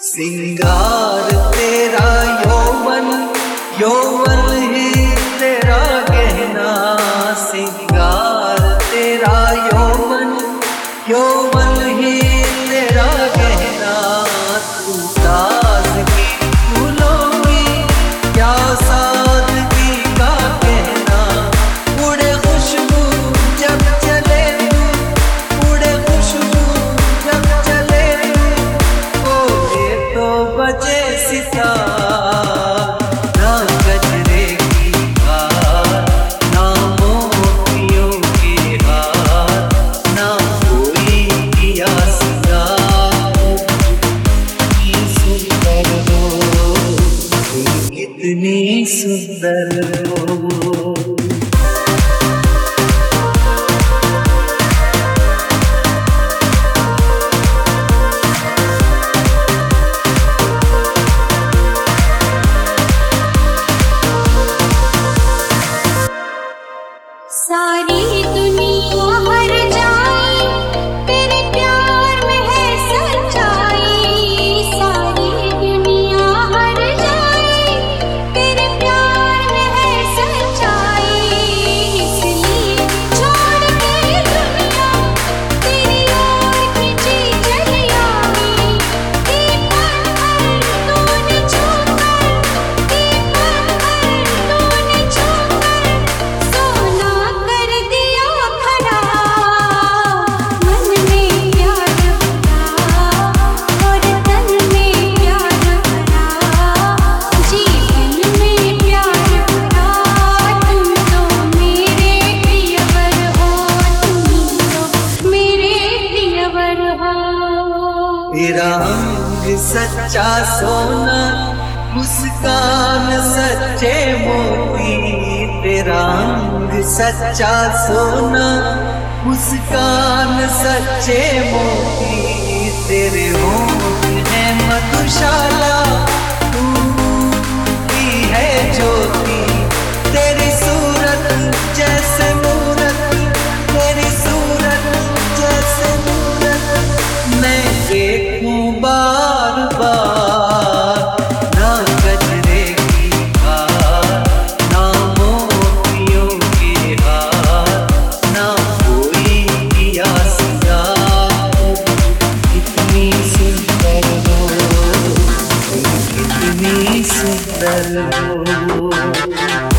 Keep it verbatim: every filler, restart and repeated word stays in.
सिंगार तेरा यौवन, यौवन ही तेरा गहना। सिंगार तेरा यौवन, यौवन ही तेरा गहना। तू ताज़गी फूलों की क्या सादगी का कहना। उड़े खुशबू जब चले तू, उड़े खुशबू जब चले तू। बोले तो बजे सितार, ना गजरे की हार, ना मोतियों के हार, ना कोई किया सिंगार। कितनी सुंदर हो, कितनी सुंदर हो। सारी दुनिया हर जाए तेरे प्यार में है सच्चाई। सारी दुनिया हर जाए तेरे प्यार में है सच्चाई। इसलिए छोड़ के दुनिया तेरी ओर खिंची चली आई। दीपक पर तूने छूकर, दीपक पर तूने छूकर सोना कर दिया खड़ा। मन में प्यार भरा और तन में प्यार भरा, जीवन में प्यार भरा। तुम तो मेरे प्रियवर हो, तुम तो मेरे प्रियवर हो। तेरा अंग सच्चा सोना, मुस्कान सच्चे मोती। तेरा अंग सच्चा सोना, मुस्कान सच्चे मोती। तेरे होंठ है मधुशाला, तू की है ज्योति। तेरी सूरत जैसे मूरत, तेरी सूरत जैसे मूरत। मैं देखूं बार बार, ना गजरे की हार, ना मोतियों के हार, ना कोई किया सिंगार। कितनी सुंदर हो, कितनी सुंदर हो।